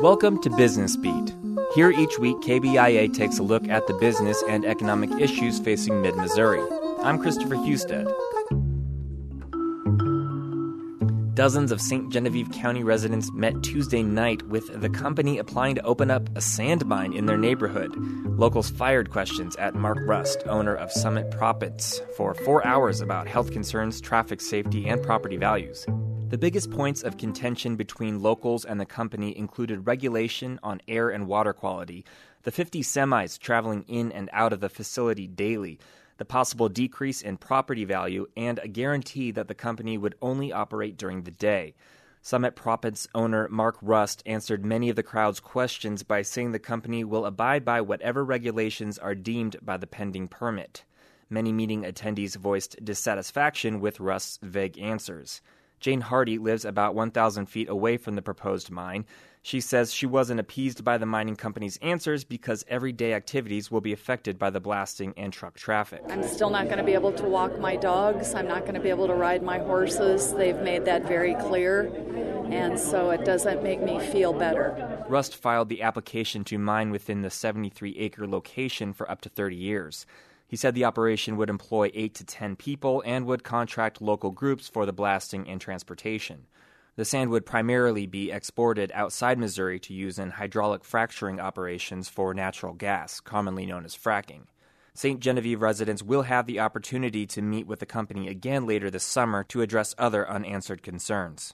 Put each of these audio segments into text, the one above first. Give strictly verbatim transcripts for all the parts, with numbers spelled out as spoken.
Welcome to Business Beat. Here each week, K B I A takes a look at the business and economic issues facing mid-Missouri. I'm Christopher Husted. Dozens of Saint Genevieve County residents met Tuesday night with the company applying to open up a sand mine in their neighborhood. Locals fired questions at Mark Rust, owner of Summit Proppants, for four hours about health concerns, traffic safety, and property values. The biggest points of contention between locals and the company included regulation on air and water quality, the fifty semis traveling in and out of the facility daily, the possible decrease in property value, and a guarantee that the company would only operate during the day. Summit Proppants owner Mark Rust answered many of the crowd's questions by saying the company will abide by whatever regulations are deemed by the pending permit. Many meeting attendees voiced dissatisfaction with Rust's vague answers. Jane Hardy lives about one thousand feet away from the proposed mine. She says she wasn't appeased by the mining company's answers because everyday activities will be affected by the blasting and truck traffic. I'm still not going to be able to walk my dogs. I'm not going to be able to ride my horses. They've made that very clear, and so it doesn't make me feel better. Rust filed the application to mine within the seventy-three acre location for up to thirty years. He said the operation would employ eight to ten people and would contract local groups for the blasting and transportation. The sand would primarily be exported outside Missouri to use in hydraulic fracturing operations for natural gas, commonly known as fracking. Saint Genevieve residents will have the opportunity to meet with the company again later this summer to address other unanswered concerns.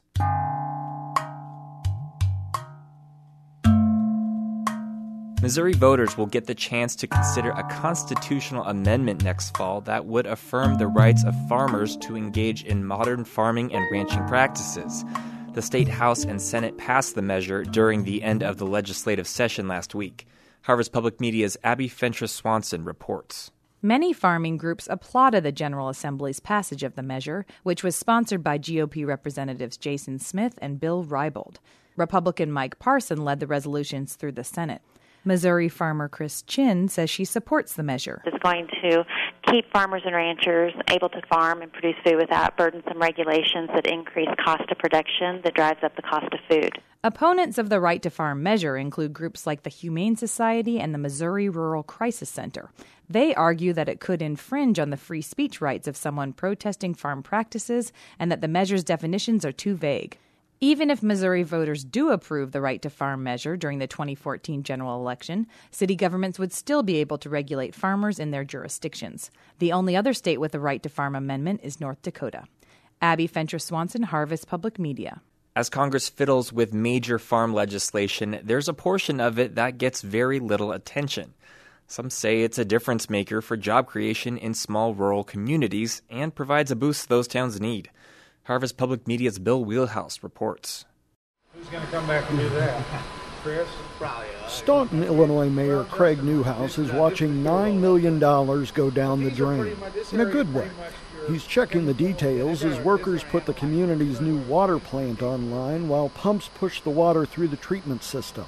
Missouri voters will get the chance to consider a constitutional amendment next fall that would affirm the rights of farmers to engage in modern farming and ranching practices. The State House and Senate passed the measure during the end of the legislative session last week. Harvest Public Media's Abby Fentress Swanson reports. Many farming groups applauded the General Assembly's passage of the measure, which was sponsored by G O P Representatives Jason Smith and Bill Reibold. Republican Mike Parson led the resolutions through the Senate. Missouri farmer Chris Chin says she supports the measure. It's going to keep farmers and ranchers able to farm and produce food without burdensome regulations that increase cost of production that drives up the cost of food. Opponents of the Right to Farm measure include groups like the Humane Society and the Missouri Rural Crisis Center. They argue that it could infringe on the free speech rights of someone protesting farm practices and that the measure's definitions are too vague. Even if Missouri voters do approve the Right to Farm measure during the twenty fourteen general election, city governments would still be able to regulate farmers in their jurisdictions. The only other state with a Right to Farm amendment is North Dakota. Abby Fentress Swanson, Harvest Public Media. As Congress fiddles with major farm legislation, there's a portion of it that gets very little attention. Some say it's a difference maker for job creation in small rural communities and provides a boost those towns need. Harvest Public Media's Bill Wheelhouse reports. Who's going to come back and do that? Chris? Staunton, Illinois Mayor Craig Newhouse is watching nine million dollars go down the drain, in a good way. He's checking the details as workers put the community's new water plant online while pumps push the water through the treatment system.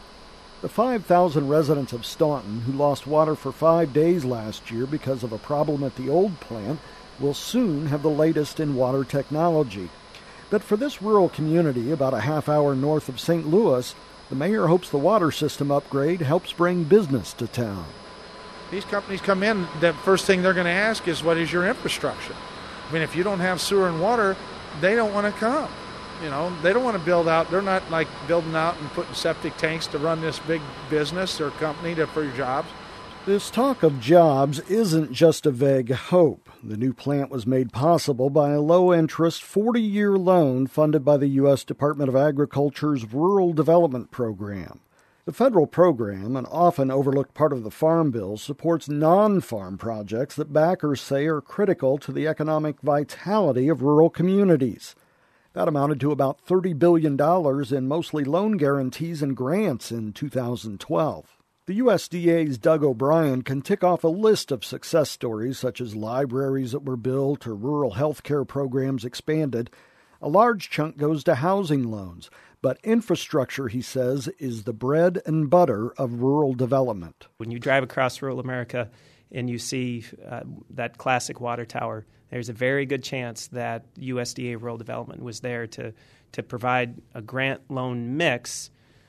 The five thousand residents of Staunton who lost water for five days last year because of a problem at the old plant will soon have the latest in water technology. But for this rural community, about a half hour north of Saint Louis, the mayor hopes the water system upgrade helps bring business to town. These companies come in, the first thing they're going to ask is, what is your infrastructure? I mean, if you don't have sewer and water, they don't want to come. You know, they don't want to build out. They're not like building out and putting septic tanks to run this big business or company to, for jobs. This talk of jobs isn't just a vague hope. The new plant was made possible by a low-interest forty-year loan funded by the U S Department of Agriculture's Rural Development Program. The federal program, an often overlooked part of the Farm Bill, supports non-farm projects that backers say are critical to the economic vitality of rural communities. That amounted to about thirty billion dollars in mostly loan guarantees and grants in two thousand twelve. The U S D A's Doug O'Brien can tick off a list of success stories such as libraries that were built or rural health care programs expanded. A large chunk goes to housing loans, but infrastructure, he says, is the bread and butter of rural development. When you drive across rural America and you see uh, that classic water tower, there's a very good chance that U S D A Rural Development was there to, to provide a grant loan mix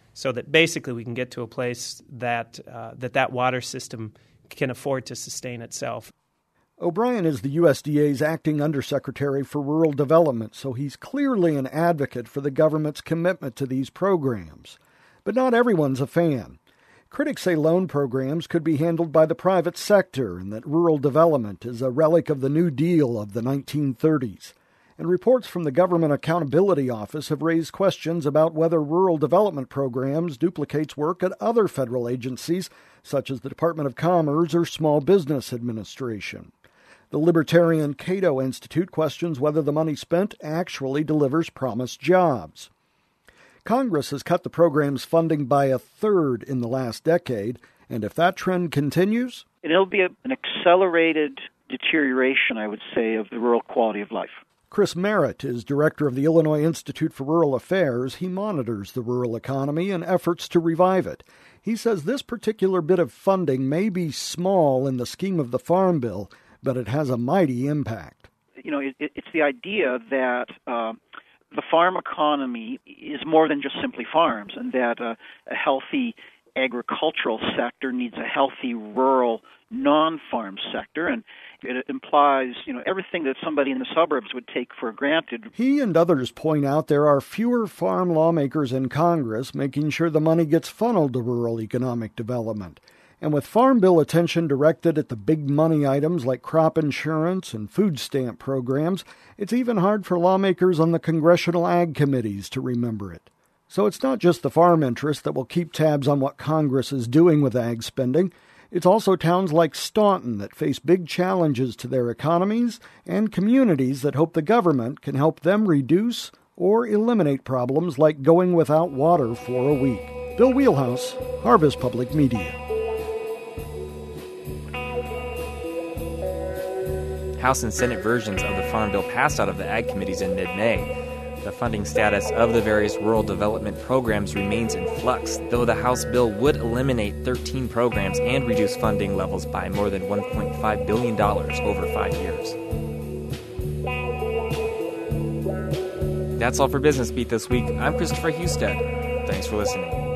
so that basically we can get to a place that uh, that that water system can afford to sustain itself. O'Brien is the U S D A's acting undersecretary for rural development, so he's clearly an advocate for the government's commitment to these programs. But not everyone's a fan. Critics say loan programs could be handled by the private sector and that rural development is a relic of the New Deal of the nineteen thirties. And reports from the Government Accountability Office have raised questions about whether rural development programs duplicates work at other federal agencies, such as the Department of Commerce or Small Business Administration. The libertarian Cato Institute questions whether the money spent actually delivers promised jobs. Congress has cut the program's funding by a third in the last decade, and if that trend continues... It'll be a, an accelerated deterioration, I would say, of the rural quality of life. Chris Merritt is director of the Illinois Institute for Rural Affairs. He monitors the rural economy and efforts to revive it. He says this particular bit of funding may be small in the scheme of the Farm Bill, but it has a mighty impact. You know, it, it's the idea that uh, the farm economy is more than just simply farms, and that uh, a healthy agricultural sector needs a healthy rural non-farm sector, and it implies, you know, everything that somebody in the suburbs would take for granted. He and others point out there are fewer farm lawmakers in Congress making sure the money gets funneled to rural economic development. And with Farm Bill attention directed at the big money items like crop insurance and food stamp programs, it's even hard for lawmakers on the congressional ag committees to remember it. So it's not just the farm interest that will keep tabs on what Congress is doing with ag spending. It's also towns like Staunton that face big challenges to their economies and communities that hope the government can help them reduce or eliminate problems like going without water for a week. Bill Wheelhouse, Harvest Public Media. House and Senate versions of the Farm Bill passed out of the Ag Committees in mid-May. The funding status of the various rural development programs remains in flux, though the House bill would eliminate thirteen programs and reduce funding levels by more than one point five billion dollars over five years. That's all for Business Beat this week. I'm Christopher Husted. Thanks for listening.